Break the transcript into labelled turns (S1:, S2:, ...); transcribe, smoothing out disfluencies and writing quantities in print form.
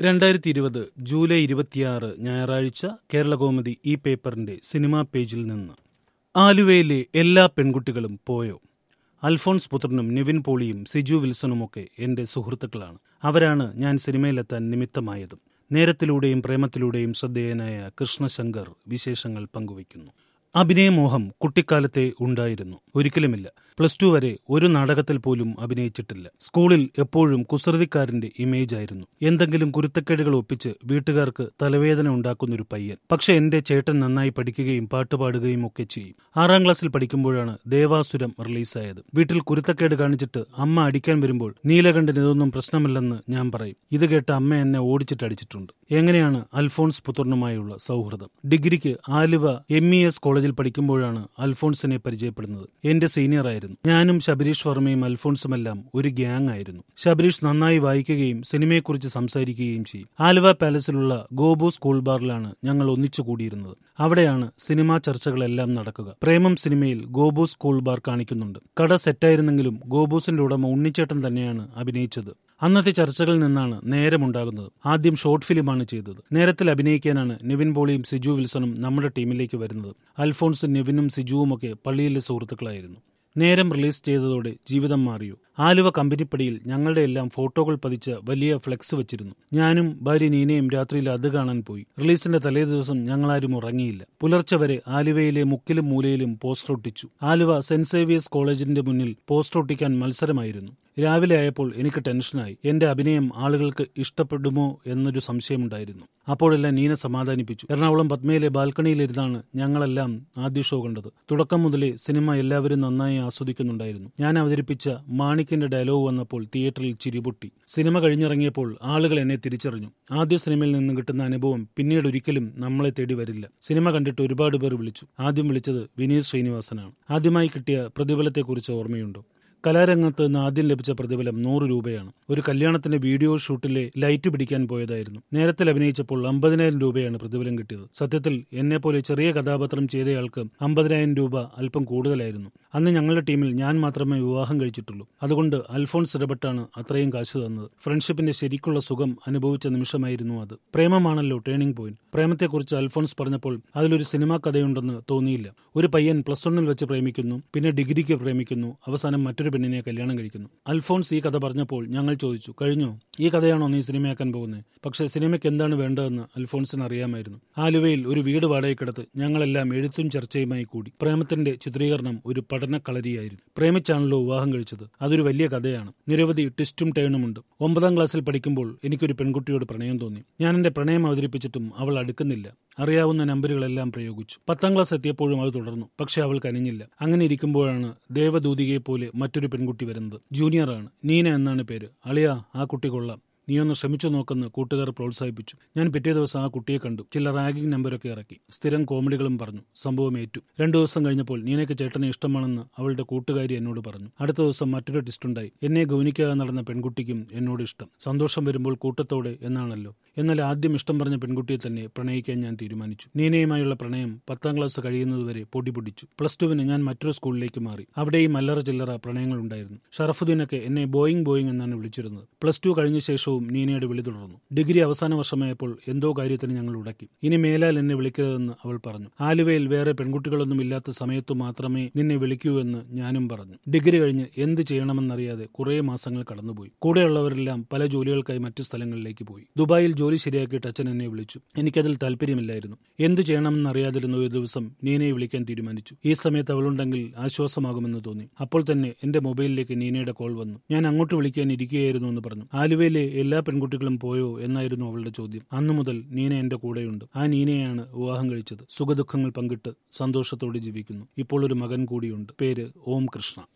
S1: 2020 July 26 ഞായറാഴ്ച കേരളകൗമുദി ഈ പേപ്പറിന്റെ സിനിമാ പേജിൽ നിന്ന്. ആലുവയിലെ എല്ലാ പെൺകുട്ടികളും പോയോ? അൽഫോൺസ് പുത്രനും നിവിൻ പോളിയും സിജു വിൽസണുമൊക്കെ എന്റെ സുഹൃത്തുക്കളാണ്. അവരാണ് ഞാൻ സിനിമയിലെത്താൻ നിമിത്തമായതും. നേരത്തിലൂടെയും പ്രേമത്തിലൂടെയും ശ്രദ്ധേയനായ കൃഷ്ണശങ്കർ വിശേഷങ്ങൾ പങ്കുവയ്ക്കുന്നു. അഭിനയമോഹം കുട്ടിക്കാലത്തെ ഉണ്ടായിരുന്നു. ഒരിക്കലുമില്ല. +2 വരെ ഒരു നാടകത്തിൽ പോലും അഭിനയിച്ചിട്ടില്ല. സ്കൂളിൽ എപ്പോഴും കുസൃതിക്കാരന്റെ ഇമേജ് ആയിരുന്നു. എന്തെങ്കിലും കുരുത്തക്കേടുകൾ ഒപ്പിച്ച് വീട്ടുകാർക്ക് തലവേദന ഉണ്ടാക്കുന്നൊരു പയ്യൻ. പക്ഷെ എന്റെ ചേട്ടൻ നന്നായി പഠിക്കുകയും പാട്ടുപാടുകയും ഒക്കെ ചെയ്യും. 6ാം ക്ലാസ്സിൽ പഠിക്കുമ്പോഴാണ് ദേവാസുരം റിലീസായത്. വീട്ടിൽ കുരുത്തക്കേട് കാണിച്ചിട്ട് അമ്മ അടിക്കാൻ വരുമ്പോൾ നീലകണ്ഠന് ഇതൊന്നും പ്രശ്നമല്ലെന്ന് ഞാൻ പറയും. ഇത് കേട്ട് അമ്മ എന്നെ ഓടിച്ചിട്ടടിച്ചിട്ടുണ്ട്. എങ്ങനെയാണ് അൽഫോൺസ് പുത്രനുമായുള്ള സൗഹൃദം? ഡിഗ്രിക്ക് ആലുവ MES കോളേജിൽ പഠിക്കുമ്പോഴാണ് അൽഫോൺസിനെ പരിചയപ്പെടുന്നത്. എന്റെ സീനിയർ ആയിരുന്നു. ഞാനും ശബരീഷ് വർമ്മയും അൽഫോൺസുമെല്ലാം ഒരു ഗ്യാങ് ആയിരുന്നു. ശബരീഷ് നന്നായി വായിക്കുകയും സിനിമയെക്കുറിച്ച് സംസാരിക്കുകയും ചെയ്യും. ആലുവ പാലസിലുള്ള ഗോബു സ്കൂൾ ബാറിലാണ് ഞങ്ങൾ ഒന്നിച്ചു കൂടിയിരുന്നത്. അവിടെയാണ് സിനിമാ ചർച്ചകളെല്ലാം നടക്കുക. പ്രേമം സിനിമയിൽ ഗോബു സ്കൂൾ ബാർ കാണിക്കുന്നുണ്ട്. കട സെറ്റായിരുന്നെങ്കിലും ഗോബൂസിന്റെ ഉടമ ഉണ്ണിച്ചേട്ടൻ തന്നെയാണ് അഭിനയിച്ചത്. അന്നത്തെ ചർച്ചകളിൽ നിന്നാണ് നേരമുണ്ടാകുന്നത്. ആദ്യം ഷോർട്ട് ഫിലിമാണ് ചെയ്തത്. നേരത്തിൽ അഭിനയിക്കാനാണ് നിവിൻ പോളിയും സിജു വിൽസണും നമ്മുടെ ടീമിലേക്ക് വരുന്നത്. അൽഫോൺസും നിവിനും സിജുവുമൊക്കെ പള്ളിയിലെ സുഹൃത്തുക്കളായിരുന്നു. നേരം റിലീസ് ചെയ്തതോടെ ജീവിതം മാറിയോ? ആലുവ കമ്പനിപ്പടിയിൽ ഞങ്ങളുടെ എല്ലാം ഫോട്ടോകൾ പതിച്ച വലിയ ഫ്ലെക്സ് വെച്ചിരുന്നു. ഞാനും ഭാര്യ നീനയും രാത്രിയിൽ അത് കാണാൻ പോയി. റിലീസിന്റെ തലേ ദിവസം ഞങ്ങളാരും ഉറങ്ങിയില്ല. പുലർച്ചെ വരെ ആലുവയിലെ മുക്കിലും മൂലയിലും പോസ്റ്റർ ഒട്ടിച്ചു. ആലുവ സെന്റ് സേവിയേഴ്സ് കോളേജിന്റെ മുന്നിൽ പോസ്റ്റർ ഒട്ടിക്കാൻ മത്സരമായിരുന്നു. രാവിലെ ആയപ്പോൾ എനിക്ക് ടെൻഷനായി. എന്റെ അഭിനയം ആളുകൾക്ക് ഇഷ്ടപ്പെടുമോ എന്നൊരു സംശയമുണ്ടായിരുന്നു. അപ്പോഴെല്ലാം നീന സമാധാനിപ്പിച്ചു. എറണാകുളം പത്മയിലെ ബാൽക്കണിയിലിരുന്നാണ് ഞങ്ങളെല്ലാം ആദ്യ ഷോ കണ്ടത്. തുടക്കം മുതലേ സിനിമ എല്ലാവരും നന്നായി ആസ്വദിക്കുന്നുണ്ടായിരുന്നു. ഞാൻ അവതരിപ്പിച്ച മാണിക്കിന്റെ ഡയലോഗ് വന്നപ്പോൾ തിയേറ്ററിൽ ചിരിപൊട്ടി. സിനിമ കഴിഞ്ഞിറങ്ങിയപ്പോൾ ആളുകൾ എന്നെ തിരിച്ചറിഞ്ഞു. ആദ്യ സിനിമയിൽ നിന്ന് കിട്ടുന്ന അനുഭവം പിന്നീട് ഒരിക്കലും നമ്മളെ തേടി വരില്ല. സിനിമ കണ്ടിട്ട് ഒരുപാട് പേർ വിളിച്ചു. ആദ്യം വിളിച്ചത് വിനീത് ശ്രീനിവാസനാണ്. ആദ്യമായി കിട്ടിയ പ്രതിഫലത്തെക്കുറിച്ച് ഓർമ്മയുണ്ടോ? കലാരംഗത്ത് നിന്ന് ആദ്യം ലഭിച്ച പ്രതിഫലം 100 രൂപയാണ്. ഒരു കല്യാണത്തിന്റെ വീഡിയോ ഷൂട്ടിലെ ലൈറ്റ് പിടിക്കാൻ പോയതായിരുന്നു. നേരത്തിൽ അഭിനയിച്ചപ്പോൾ 50,000 രൂപയാണ് പ്രതിഫലം കിട്ടിയത്. സത്യത്തിൽ എന്നെപ്പോലെ ചെറിയ കഥാപാത്രം ചെയ്തയാൾക്ക് 50,000 രൂപ അല്പം കൂടുതലായിരുന്നു. അന്ന് ഞങ്ങളുടെ ടീമിൽ ഞാൻ മാത്രമേ വിവാഹം കഴിച്ചിട്ടുള്ളൂ. അതുകൊണ്ട് അൽഫോൺസ് ഇടപെട്ടാണ് അത്രയും കാശ് തന്നത്. ഫ്രണ്ട്ഷിപ്പിന്റെ ശരിക്കുള്ള സുഖം അനുഭവിച്ച നിമിഷമായിരുന്നു അത്. പ്രേമമാണല്ലോ ടേണിംഗ് പോയിന്റ്. പ്രേമത്തെക്കുറിച്ച് അൽഫോൺസ് പറഞ്ഞപ്പോൾ അതിലൊരു സിനിമാ കഥയുണ്ടെന്ന് തോന്നിയില്ല. ഒരു പയ്യൻ +1 വെച്ച് പ്രേമിക്കുന്നു, പിന്നെ ഡിഗ്രിക്ക് പ്രേമിക്കുന്നു, അവസാനം മറ്റൊരു പെണ്ണിനെ കല്യാണം കഴിക്കുന്നു. അൽഫോൺസ് ഈ കഥ പറഞ്ഞപ്പോൾ ഞങ്ങൾ ചോദിച്ചു, കഴിഞ്ഞോ? ഈ കഥയാണോ നീ സിനിമയാക്കാൻ പോകുന്നത്? പക്ഷേ സിനിമയ്ക്ക് എന്താണ് വേണ്ടതെന്ന് അൽഫോൺസിന് അറിയാമായിരുന്നു. ആലുവയിൽ ഒരു വീട് വാടകയ്ക്കെടുത്ത് ഞങ്ങളെല്ലാം എഴുത്തും ചർച്ചയുമായി കൂടി. പ്രേമത്തിന്റെ ചിത്രീകരണം ഒരു പഠനക്കളരിയായിരുന്നു. പ്രേമിച്ചാണല്ലോ വിവാഹം കഴിച്ചത്. അതൊരു വലിയ കഥയാണ്. നിരവധി ട്വിസ്റ്റും ടേണുമുണ്ട്. 9ാം ക്ലാസ്സിൽ പഠിക്കുമ്പോൾ എനിക്കൊരു പെൺകുട്ടിയോട് പ്രണയം തോന്നി. ഞാൻ എന്റെ പ്രണയം അവതരിപ്പിച്ചിട്ടും അവൾ അടുക്കുന്നില്ല. അറിയാവുന്ന നമ്പറുകളെല്ലാം പ്രയോഗിച്ചു. 10ാം ക്ലാസ് എത്തിയപ്പോഴും അത് തുടർന്നു. പക്ഷെ അവൾ കനിഞ്ഞില്ല. അങ്ങനെ ഇരിക്കുമ്പോഴാണ് ദേവദൂതികയെ പോലെ മറ്റൊരു പെൺകുട്ടി വരുന്നത്. ജൂനിയറാണ്. നീന എന്നാണ് പേര്. അളിയാ, ആ കുട്ടി കൊള്ളാം, നീയൊന്ന് ശ്രമിച്ചു നോക്കെന്ന് കൂട്ടുകാർ പ്രോത്സാഹിപ്പിച്ചു. ഞാൻ പിറ്റേ ദിവസം ആ കുട്ടിയെ കണ്ടു. ചില റാഗിംഗ് നമ്പരൊക്കെ ഇറക്കി. സ്ഥിരം കോമഡികളും പറഞ്ഞു. സംഭവം ഏറ്റു. 2 ദിവസം കഴിഞ്ഞപ്പോൾ നീനയ്ക്ക് ചേട്ടനെ ഇഷ്ടമാണെന്ന് അവളുടെ കൂട്ടുകാരി എന്നോട് പറഞ്ഞു. അടുത്ത ദിവസം മറ്റൊരു ടിസ്റ്റുണ്ടായി. എന്നെ ഗൗനിക്കാതെ നടന്ന പെൺകുട്ടിക്കും എന്നോട് ഇഷ്ടം. സന്തോഷം വരുമ്പോൾ കൂട്ടത്തോടെ എന്നാണല്ലോ. എന്നാൽ ആദ്യം ഇഷ്ടം പറഞ്ഞ പെൺകുട്ടിയെ തന്നെ പ്രണയിക്കാൻ ഞാൻ തീരുമാനിച്ചു. നീനയുമായുള്ള പ്രണയം 10ാം ക്ലാസ് കഴിയുന്നതുവരെ പൊടിപൊടിച്ചു. +2 ഞാൻ മറ്റൊരു സ്കൂളിലേക്ക് മാറി. അവിടെയും അല്ലറ ചില്ലറ പ്രണയങ്ങളുണ്ടായിരുന്നു. ഷറഫുദ്ദീനൊക്കെ എന്നെ ബോയിങ് എന്നാണ് വിളിച്ചിരുന്നത്. +2 കഴിഞ്ഞ ശേഷവും നീനയുടെ വിളി തുടർന്നു. ഡിഗ്രി അവസാന വർഷമായപ്പോൾ എന്തോ കാര്യത്തിന് ഞങ്ങൾ ഉടക്കി. ഇനി മേലാൽ എന്നെ വിളിക്കരുതെന്ന് അവൾ പറഞ്ഞു. ആലുവയിൽ വേറെ പെൺകുട്ടികളൊന്നും ഇല്ലാത്ത സമയത്തു മാത്രമേ നിന്നെ വിളിക്കൂ എന്ന് ഞാനും പറഞ്ഞു. ഡിഗ്രി കഴിഞ്ഞ് എന്ത് ചെയ്യണമെന്നറിയാതെ കുറേ മാസങ്ങൾ കടന്നുപോയി. കൂടെയുള്ളവരെല്ലാം പല ജോലികൾക്കായി മറ്റു സ്ഥലങ്ങളിലേക്ക് പോയി. ദുബായിൽ ജോലി ശരിയാക്കിയിട്ട് അച്ഛൻ എന്നെ വിളിച്ചു. എനിക്കതിൽ താല്പര്യമില്ലായിരുന്നു. എന്ത് ചെയ്യണമെന്നറിയാതിരുന്ന ഒരു ദിവസം നീനയെ വിളിക്കാൻ തീരുമാനിച്ചു. ഈ സമയത്ത് അവളുണ്ടെങ്കിൽ ആശ്വാസമാകുമെന്ന് തോന്നി. അപ്പോൾ തന്നെ എന്റെ മൊബൈലിലേക്ക് നീനയുടെ കോൾ വന്നു. ഞാൻ അങ്ങോട്ട് വിളിക്കാൻ ഇരിക്കുകയായിരുന്നു എന്ന് പറഞ്ഞു. ആലുവയിലെ എല്ലാ പെൺകുട്ടികളും പോയോ എന്നായിരുന്നു അവളുടെ ചോദ്യം. അന്നു മുതൽ നീന എന്റെ കൂടെയുണ്ട്. ആ നീനയാണ് വിവാഹം കഴിച്ചത്. സുഖദുഃഖങ്ങൾ പങ്കിട്ട് സന്തോഷത്തോടെ ജീവിക്കുന്നു. ഇപ്പോൾ ഒരു മകൻ കൂടിയുണ്ട്. പേര് ഓം കൃഷ്ണ.